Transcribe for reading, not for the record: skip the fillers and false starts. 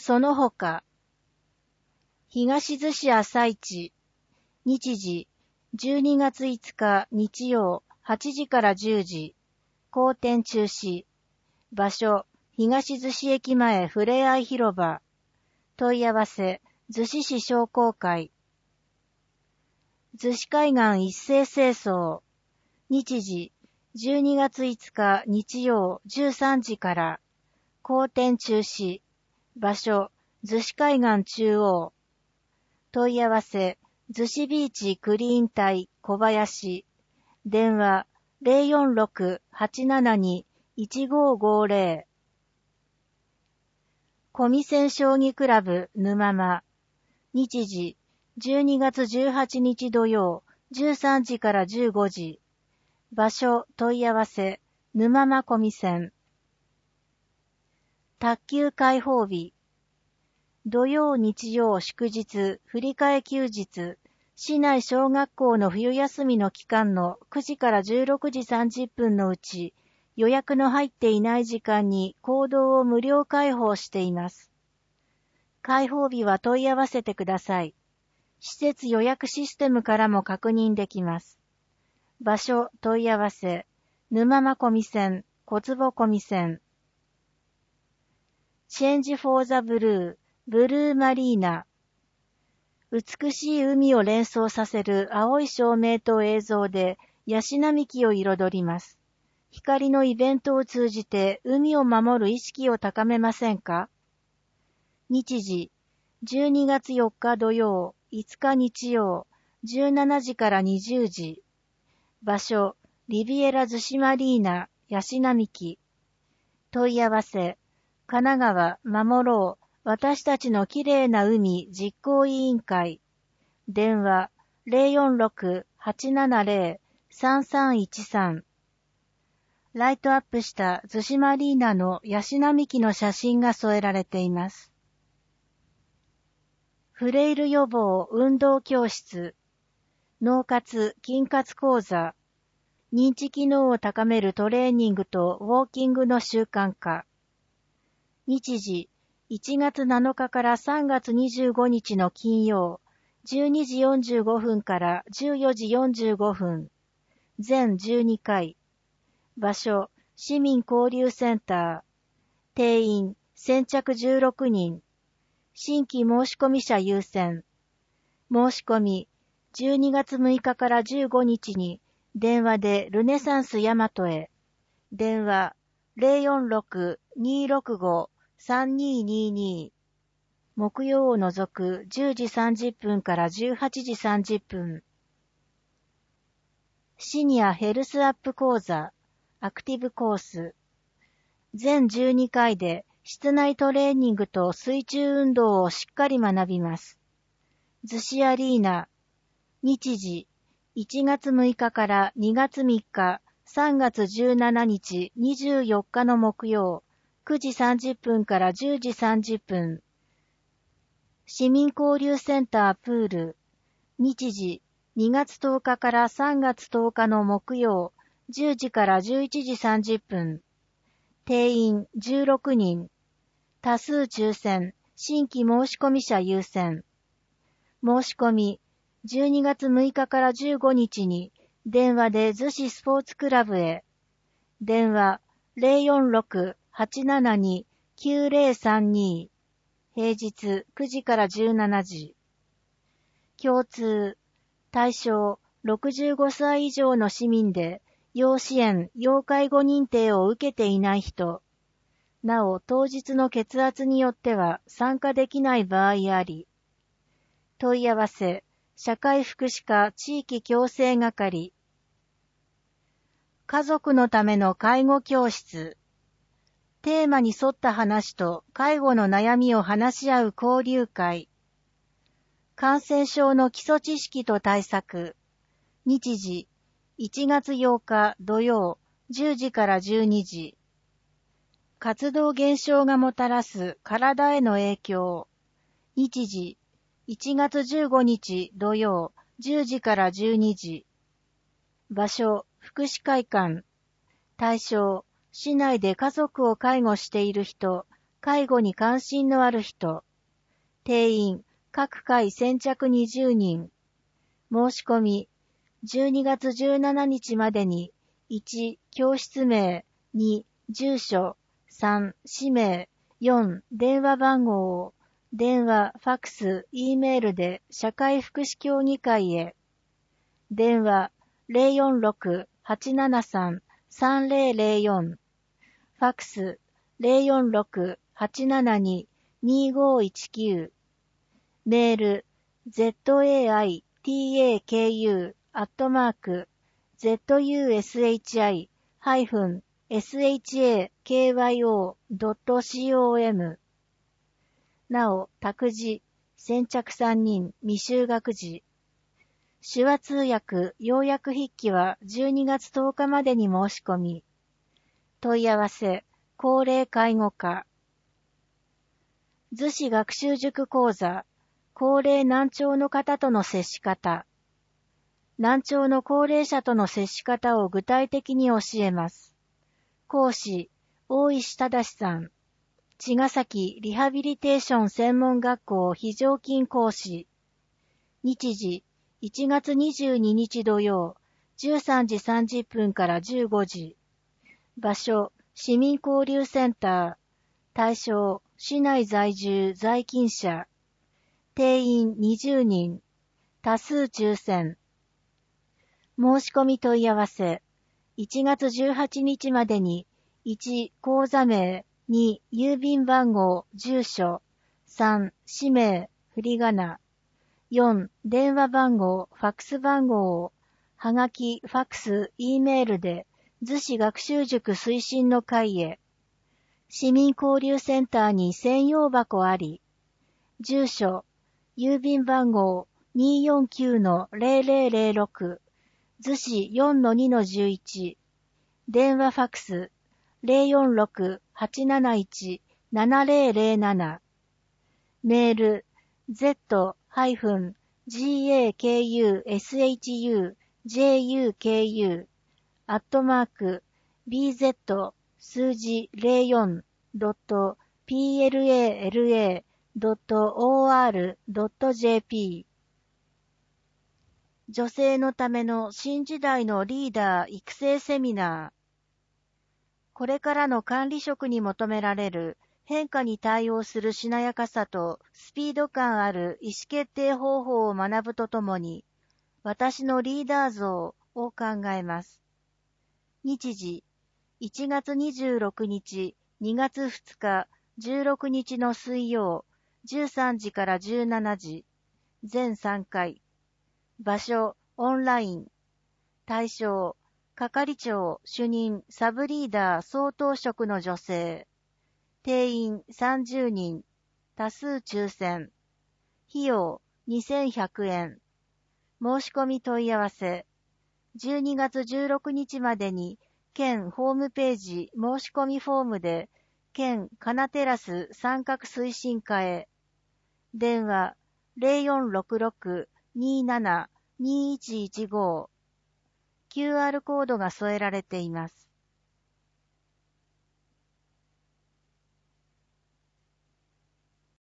その他、東逗子朝市、日時、12月5日日曜8時から10時、公展中止、場所、東逗子駅前ふれあい広場、問い合わせ、逗子市商工会、逗子海岸一斉清掃、日時、12月5日日曜13時から、公展中止、場所、逗子海岸中央、問い合わせ、逗子ビーチクリーン隊小林、電話 046-872-1550、小見線将棋クラブ沼間、日時、12月18日土曜、13時から15時、場所問い合わせ、沼間小見線、卓球開放日、土曜日曜祝日振り替え休日、市内小学校の冬休みの期間の9時から16時30分のうち、予約の入っていない時間に講堂を無料開放しています。開放日は問い合わせてください。施設予約システムからも確認できます。場所問い合わせ、沼間小見線、小坪小見線。Change for the Blue、ブルーマリーナ。美しい海を連想させる青い照明と映像でヤシ並木を彩ります。光のイベントを通じて海を守る意識を高めませんか？日時、12月4日土曜、5日日曜、17時から20時。場所、リビエラ逗子マリーナ、ヤシ並木。問い合わせ、神奈川守ろう、私たちのきれいな海実行委員会。電話、046-870-3313。ライトアップした逗子マリーナのヤシ並木の写真が添えられています。フレイル予防運動教室、脳活筋活講座、認知機能を高めるトレーニングとウォーキングの習慣化。日時、1月7日から3月25日の金曜、12時45分から14時45分。全12回。場所、市民交流センター。定員、先着16人。新規申し込み者優先。申し込み、12月6日から15日に、電話でルネサンスヤマトへ。電話、046-265-3222。木曜を除く10時30分から18時30分。シニアヘルスアップ講座、アクティブコース。全12回で室内トレーニングと水中運動をしっかり学びます。逗子アリーナ。日時、1月6日から2月3日、3月17日、24日の木曜、9時30分から10時30分。市民交流センタープール。日時、2月10日から3月10日の木曜、10時から11時30分。定員16人。多数抽選、新規申し込み者優先。申し込み、12月6日から15日に、電話で逗子スポーツクラブへ。電話、046-872-9032。平日9時から17時。共通、対象、65歳以上の市民で、要支援・要介護認定を受けていない人。なお、当日の血圧によっては参加できない場合あり。問い合わせ、社会福祉課地域共生係。家族のための介護教室。テーマに沿った話と介護の悩みを話し合う交流会。感染症の基礎知識と対策。日時、1月8日土曜、10時から12時。活動減少がもたらす体への影響。日時、1月15日土曜、10時から12時。場所、福祉会館。対象、市内で家族を介護している人、 介護に関心のある人。定員、各回先着20人。申し込み、12月17日までに、1、教室名、2、住所、3、氏名、4、電話番号、電話、ファクス、Eメールで社会福祉協議会へ。電話、046-873-3004。ファクス、046-872-2519。メール、zaitaku-zushi-shakyo.com。なお、託児、先着3人、未就学児。手話通訳、要約筆記は12月10日までに申し込み。問い合わせ、高齢介護課。逗子学習塾講座、高齢難聴の方との接し方。難聴の高齢者との接し方を具体的に教えます。講師、大石正さん。茅ヶ崎リハビリテーション専門学校非常勤講師。日時、1月22日土曜、13時30分から15時。場所、市民交流センター。対象、市内在住在勤者。定員20人。多数抽選。申し込み問い合わせ。1月18日までに、1、口座名、2、郵便番号、住所、3、氏名、振り仮名、4、電話番号、ファクス番号を、はがき、ファクス、Eメールで、逗子学習塾推進の会へ。市民交流センターに専用箱あり。住所、郵便番号 249-0006、逗子 4-2-11、電話ファクス、046-871-7007。メール、z-gakushujuku@bz 数字 04.pla.or.jp。 女性のための新時代のリーダー育成セミナー。これからの管理職に求められる変化に対応するしなやかさとスピード感ある意思決定方法を学ぶとともに、私のリーダー像を考えます。日時、1月26日、2月2日、16日の水曜、13時から17時、全3回。場所、オンライン。対象、係長、主任、サブリーダー、総統職の女性。定員30人。多数抽選。費用2100円。申し込み問い合わせ。12月16日までに、県ホームページ申し込みフォームで、県カナテラス参画推進課へ。電話0466-27-2115。QR コードが添えられています。